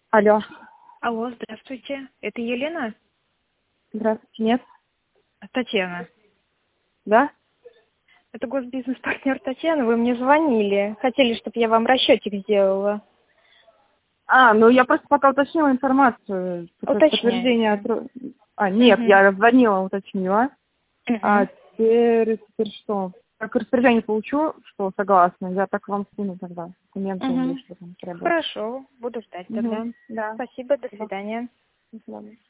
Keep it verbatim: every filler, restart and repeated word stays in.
Алло. Алло, здравствуйте. Это Елена? Здравствуйте. Нет? Татьяна. Да? Это госбизнес-партнер Татьяна. Вы мне звонили. Хотели, чтобы я вам расчетик сделала. А, ну я просто пока уточнила информацию. Уточняйте. Подтверждение от... А, нет, Угу. я звонила, уточнила. Угу. А теперь, теперь что? Как распоряжение получу, что согласна, я так вам скину тогда документы или Угу. что там требуется. Хорошо, буду ждать тогда. Угу. Да. Спасибо, до Спасибо. свидания. До свидания.